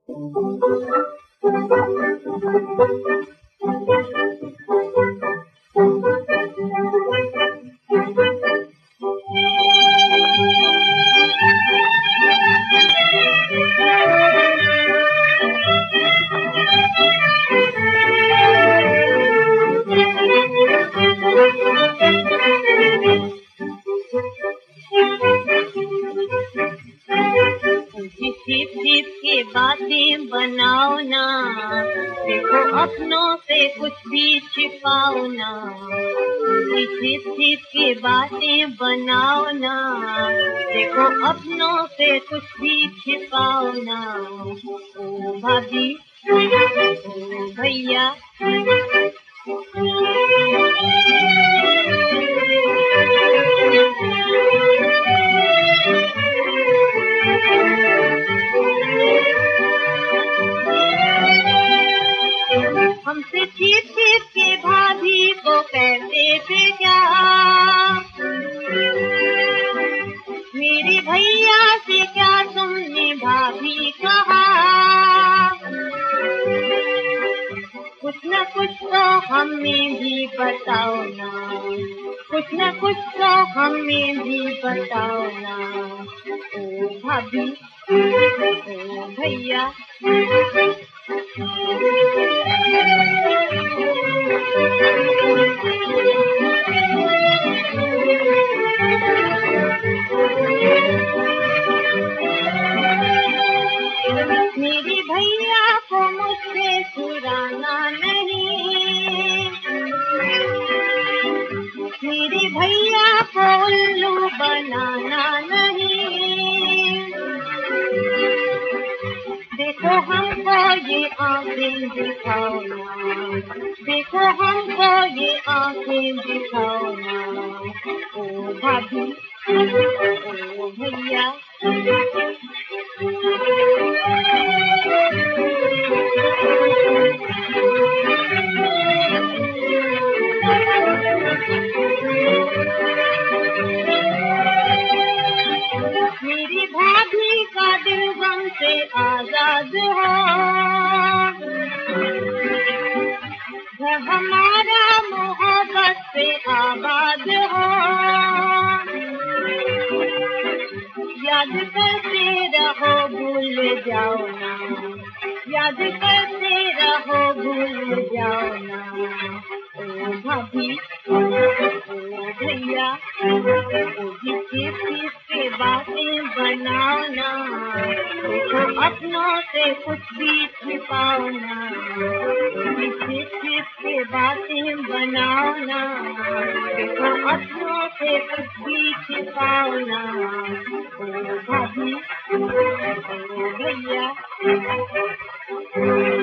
सीख के बातें बनाओ ना, देखो अपनों से कुछ भी छिपाओ ना। सीख के बातें बनाओ ना, देखो अपनों से कुछ भी छिपाओ ना। ओ भाभी, ओ भैया, हमसे चीप के भाभी को कहते थे क्या, मेरे भैया से क्या तुमने भाभी कहा। कुछ न कुछ तो हमें भी बताओ ना, कुछ न कुछ तो हमें भी बताओ ना। ओ भाभी, ओ भैया, मेरे भैया को मुझसे चुराना नहीं, मेरे भैया को उल्लू बनाना नहीं। देखो हमको ये आँखें दिखाओ ना, देखो हमको ये आँखें दिखाओ ना। ओ भाभी, ओ भैया, मेरी भाभी का दिल गम से आजाद हो, घर हमारा मोहब्बत से आबाद हो। याद करते रहो भूल जाओ ना, याद करते रहो भूल जाओ ना। ओ भाभी, ओ भैया, ओ जिस के बातें बनाओ ना, देखो अपनों से कुछ भी छिपाओ ना। जिस के बातें बनाओ ना, देखो अपनों से कुछ भी छिपाओ ना। ओ भाभी, ओ भैया,